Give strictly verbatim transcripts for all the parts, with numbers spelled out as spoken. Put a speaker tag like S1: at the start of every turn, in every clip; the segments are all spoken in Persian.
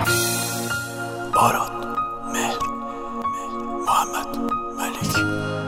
S1: باران، مهر، محمد ملک.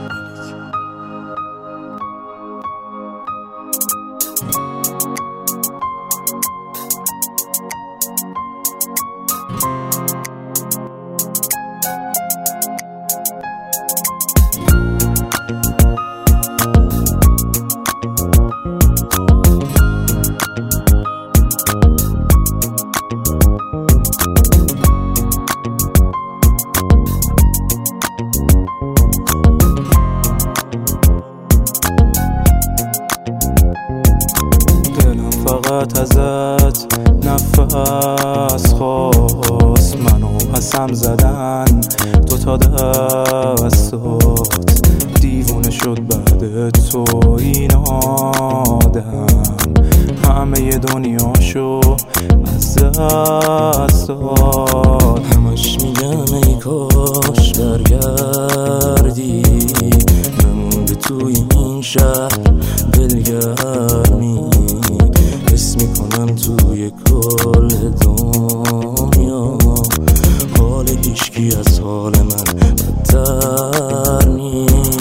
S2: فقط ازت نفس خواست، منو پسم زدن دو تا دستات، دیوونه شد بعد تو این آدم، همه دنیاشو از دست داد. همش میگم ای کاش برگردی، نمونده توی این شهر دلگرمی، حس میکنم توی کل دنیا حال هیچکی از حال من بدتر نیست.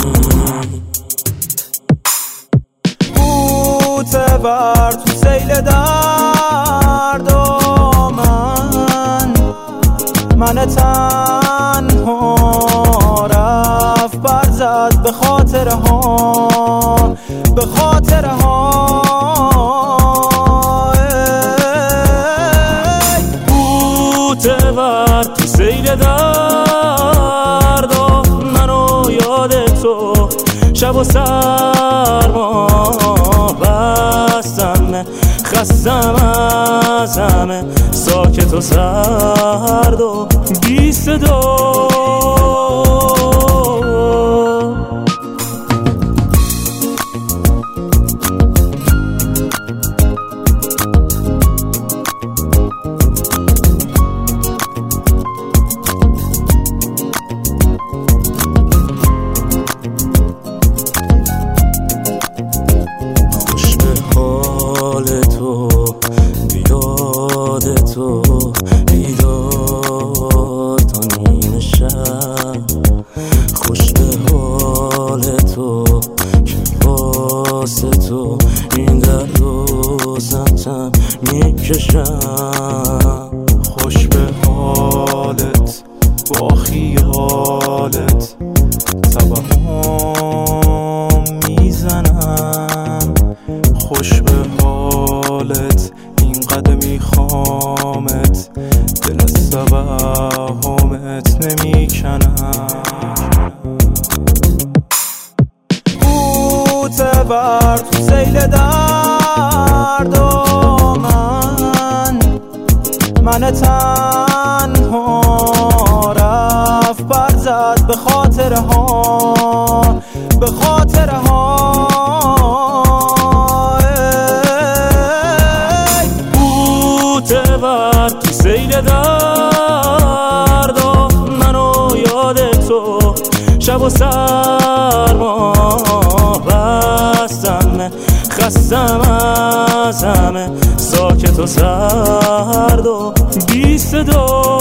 S2: بوته بر تو سیل درد و من من تنها رفت بر زد به خاطرها به خاطرها. بر تو سیل درد و منو یاد تو، شب و سرما بستم، خستم از همه، ساکت و سرد و بی صدا. تو بیدار تا نیمه شب، خوش به حال تو که واسه تو این درد و ستم میکشم. خوش به حالت با خیالت توهم میزنم، خوش به حالت اینقدر میخوامت، دل از توهمت نمیکنم. بوته بر تو سیل درد و من من تنها رفت بر زد به خاطرها به خاطرها. بر تو سیل درد و منو یاد تو، شب و سرما بستم، خستم از همه، ساکت و سرد و بی صدا.